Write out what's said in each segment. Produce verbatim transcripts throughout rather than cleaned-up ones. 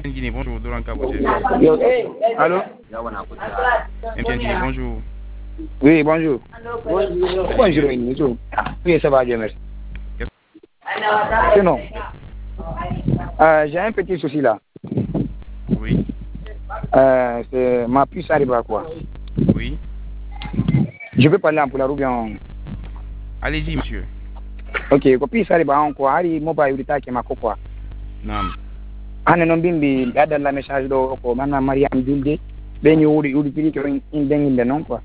Guinée, bonjour, Doran Kabouché. Yo, allô? M T N Guinée, bonjour. Oui, bonjour. Bonjour, bonjour. Oui, ça va, Dieu merci. Sinon, euh, j'ai un petit souci là. Oui. Euh, c'est ma puce arrive à quoi? Oui. Je peux parler en pour la roue bien. Allez-y, monsieur. Ok, ko puce arrive à quoi? Ari mobile data qui m'a quoi? Non. Ane non bimbi ada la message do ko mana Mariam Dulde be ñu wuri wuri pili ko in denginde non quoi.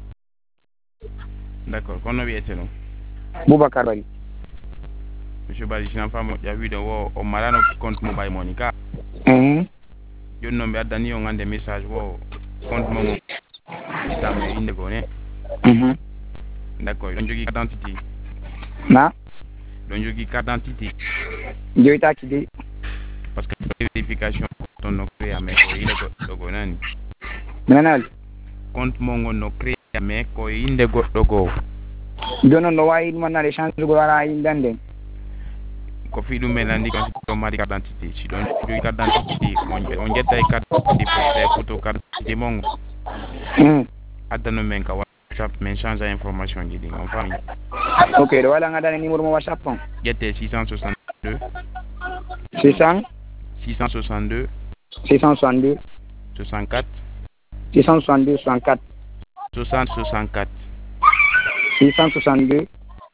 D'accord, qu'on a vu c'est non. Boubacar Bari. Monsieur Bari, j'ai une femme, il y a eu de au malano compte mobile Monica. Mhm. Je ne me donné un des messages au compte mon ça me une de bonne. Mhm. D'accord, donc j'ai carte d'identité. Na? Donc j'ai carte d'identité. Yo ta ki de. Parce que vérification ton no créé à mes il est go nani. Nanal. Compte mon no créé à mes ko inde go dogo. Dono no way man na change go ara indande. Ko fi dum melandi ko to mari carte d'identité. Si donc j'ai carte d'identité, on on jetta carte d'identité photo carte d'identité mon. Mhm. Adano men ka WhatsApp men change information gidi en famille. Ok, do wala nga dane numéro mo WhatsApp on. Jette six cent soixante-deux six cents six cent soixante-deux six cent soixante-deux soixante-quatre six cent soixante-deux soixante-quatre soixante soixante-quatre six cent soixante-deux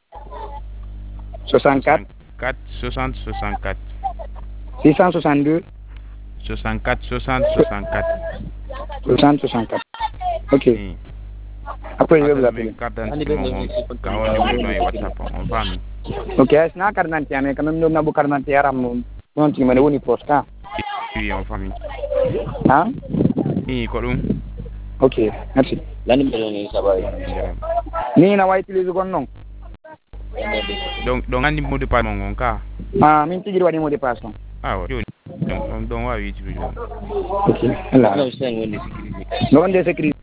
soixante-quatre soixante soixante-quatre six cent soixante-deux soixante-quatre soixante soixante-quatre soixante soixante-quatre. Ok. Oui. Après je vais vous appeler. Carte d'identité mon quand on est dans WhatsApp en famille. Ok, est-ce na carte d'identité mais quand même no na bu carte d'identité aram non non ti mane woni posta. Oui, en famille. Hein? Oui, ko dum. Ok, merci. Lani mbele ni sabai. Ni na wa utiliser gon non. Donc donc andi mot de passe mon ka. Ah, min tigi wadi mo de passe non. Ah oui. Donc donc wa utiliser. Ok. Là. Non, c'est un sécurité. Non de sécurité.